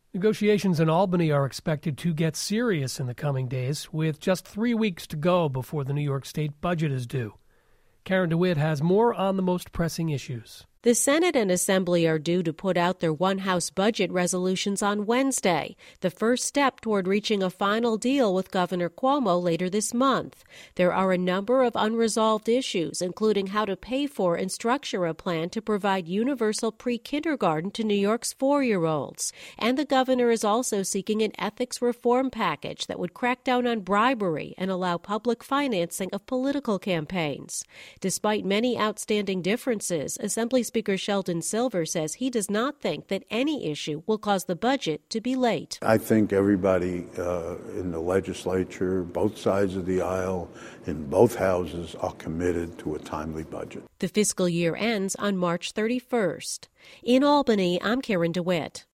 Negotiations in Albany are expected to get serious in the coming days, with just 3 weeks to go before the New York State budget is due. Karen DeWitt has more on the most pressing issues. The Senate and Assembly are due to put out their one-house budget resolutions on Wednesday, the first step toward reaching a final deal with Governor Cuomo later this month. There are a number of unresolved issues, including how to pay for and structure a plan to provide universal pre-kindergarten to New York's 4-year-olds. And the governor is also seeking an ethics reform package that would crack down on bribery and allow public financing of political campaigns. Despite many outstanding differences, Assembly Speaker Sheldon Silver says he does not think that any issue will cause the budget to be late. I think everybody in the legislature, both sides of the aisle, in both houses, are committed to a timely budget. The fiscal year ends on March 31st. In Albany, I'm Karen DeWitt.